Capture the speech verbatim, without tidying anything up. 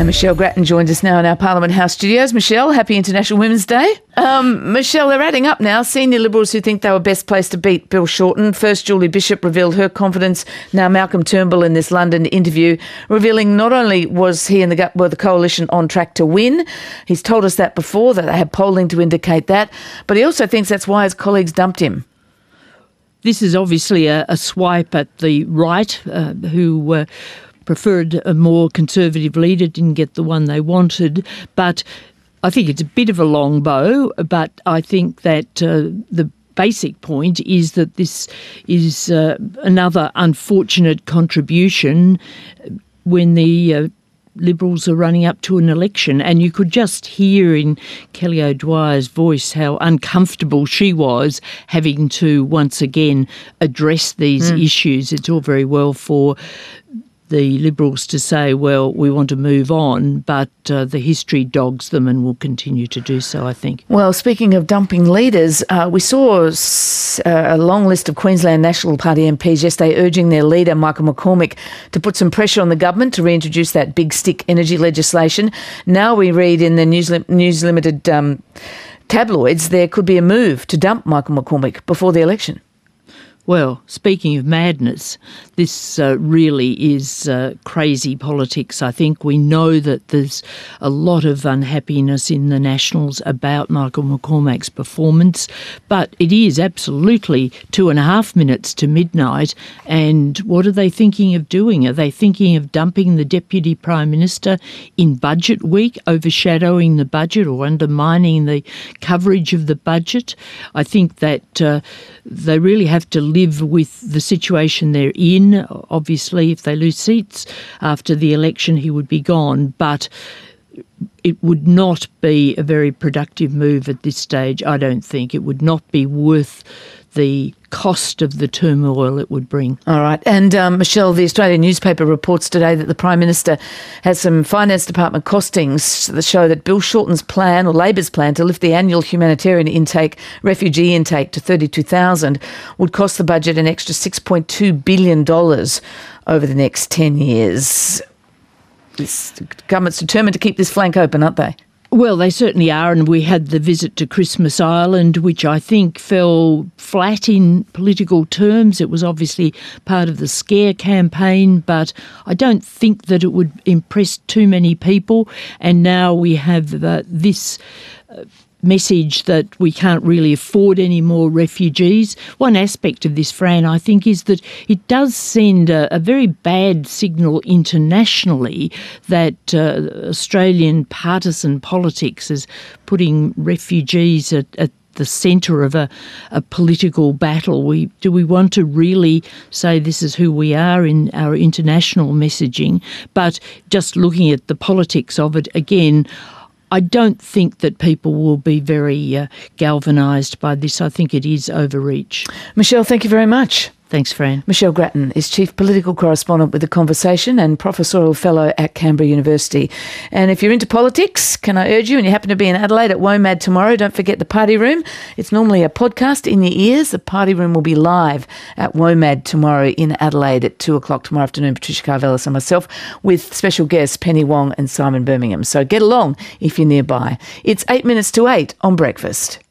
And Michelle Grattan joins us now in our Parliament House studios. Michelle, happy International Women's Day. Um, Michelle, they're adding up now. Senior Liberals who think they were best placed to beat Bill Shorten. First, Julie Bishop revealed her confidence. Now, Malcolm Turnbull in this London interview revealing not only was he and the, were the coalition on track to win, he's told us that before, that they had polling to indicate that, but he also thinks that's why his colleagues dumped him. This is obviously a, a swipe at the right, uh, who uh, preferred a more conservative leader, didn't get the one they wanted. But I think it's a bit of a long bow, but I think that uh, the basic point is that this is uh, another unfortunate contribution when the uh, Liberals are running up to an election. And you could just hear in Kelly O'Dwyer's voice how uncomfortable she was having to once again address these mm. issues. It's all very well for the Liberals to say, well, we want to move on, but uh, the history dogs them and will continue to do so, I think. Well, speaking of dumping leaders, uh, we saw s- uh, a long list of Queensland National Party M Ps yesterday urging their leader, Michael McCormick, to put some pressure on the government to reintroduce that big stick energy legislation. Now we read in the News, Lim- News Limited um, tabloids there could be a move to dump Michael McCormick before the election. Well, speaking of madness, this uh, really is uh, crazy politics, I think. We know that there's a lot of unhappiness in the Nationals about Michael McCormack's performance, but it is absolutely two and a half minutes to midnight, and what are they thinking of doing? Are they thinking of dumping the Deputy Prime Minister in budget week, overshadowing the budget or undermining the coverage of the budget? I think that uh, they really have to live with the situation they're in. Obviously, if they lose seats after the election, he would be gone. But it would not be a very productive move at this stage, I don't think. It would not be worth the cost of the turmoil it would bring. All right. And um, Michelle, the Australian newspaper reports today that the Prime Minister has some Finance Department costings that show that Bill Shorten's plan, or Labor's plan, to lift the annual humanitarian intake, refugee intake to thirty-two thousand would cost the budget an extra six point two billion dollars over the next ten years. This, the government's determined to keep this flank open, aren't they? Well, they certainly are, and we had the visit to Christmas Island, which I think fell flat in political terms. It was obviously part of the scare campaign, but I don't think that it would impress too many people. And now we have uh, this uh, message that we can't really afford any more refugees. One aspect of this, Fran, I think, is that it does send a, a very bad signal internationally that uh, Australian partisan politics is putting refugees at, at the centre of a, a political battle. We do we want to really say this is who we are in our international messaging, but just looking at the politics of it again, I don't think that people will be very uh, galvanised by this. I think it is overreach. Michelle, thank you very much. Thanks, Fran. Michelle Grattan is Chief Political Correspondent with The Conversation and Professorial Fellow at Canberra University. And if you're into politics, can I urge you, and you happen to be in Adelaide at WOMAD tomorrow, don't forget the Party Room. It's normally a podcast in your ears. The Party Room will be live at WOMAD tomorrow in Adelaide at two o'clock tomorrow afternoon, Patricia Carvelis and myself, with special guests Penny Wong and Simon Birmingham. So get along if you're nearby. It's eight minutes to eight on Breakfast.